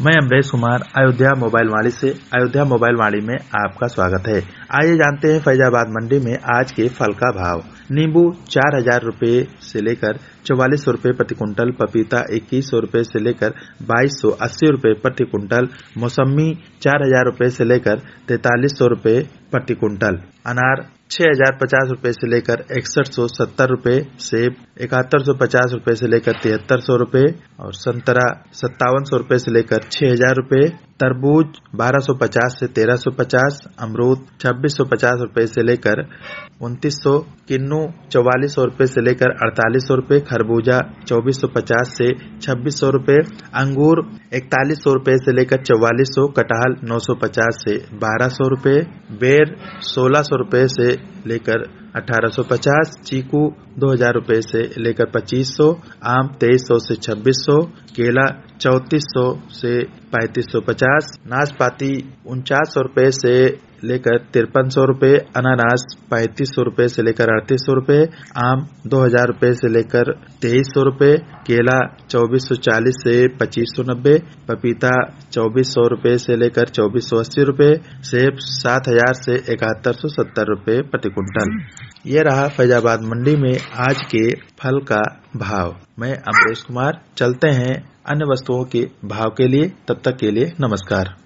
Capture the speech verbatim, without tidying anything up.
मैं अमरेश कुमार अयोध्या मोबाइल वाणी से अयोध्या मोबाइल वाणी में आपका स्वागत है। आइए जानते हैं फैजाबाद मंडी में आज के फल का भाव। नींबू चार हजार रूपए से लेकर चौवालीस सौ रूपये प्रति कुंटल, पपीता इक्कीस सौ रूपये से लेकर बाईस सौ अस्सी रूपये प्रति कुंटल, मौसम्मी चार हजार रूपये से लेकर तैतालीस सौ रूपये प्रति कुंटल, अनार छह हजार पचास रूपये से लेकर इकसठ सौ सत्तर रूपये, सेब इकहत्तर सौ पचास रूपये से लेकर तिहत्तर सौ रूपये और संतरा सत्तावन सौ रूपये से लेकर छह हजार रूपये, तरबूज बारह सौ पचास से तेरह सौ पचास, अमरूद छब्बीस सौ पचास रूपये से लेकर उनतीस सौ, किन्नू चौवालीस सौ रूपये से लेकर अड़तालीस सौ रूपये, खरबूजा चौबीस सौ पचास से छब्बीस सौ रूपये, अंगूर इकतालीस सौ रूपये से लेकर चौवालीस सौ, कटहल नौ सौ पचास से बारह सौ रूपये, बेर सोलह सौ रूपये से लेकर अठारह सौ पचास, चीकू दो हजार रूपये से लेकर पच्चीस सौ, आम तेईस सौ से छब्बीस सौ, केला चौतीस सौ से पैंतीस सौ पचास, नाशपाती उनचास सौ रूपये से लेकर तिरपन सौ रूपये, अनानास पैंतीस सौ रूपये से लेकर अड़तीस सौ रूपये, आम दो हजार रूपये से लेकर तेईस सौ रूपये, केला चौबीस सौ चालीस से पच्चीस सौ नब्बे, पपीता चौबीस सौ रूपये से लेकर चौबीस सौ अस्सी रूपये, सेब सात हजार से इकहत्तर सौ सत्तर रूपये प्रति कुंटल। ये रहा फैजाबाद मंडी में आज के फल का भाव। मैं अमरेश कुमार, चलते हैं अन्य वस्तुओं के भाव के लिए। तब तक के लिए नमस्कार।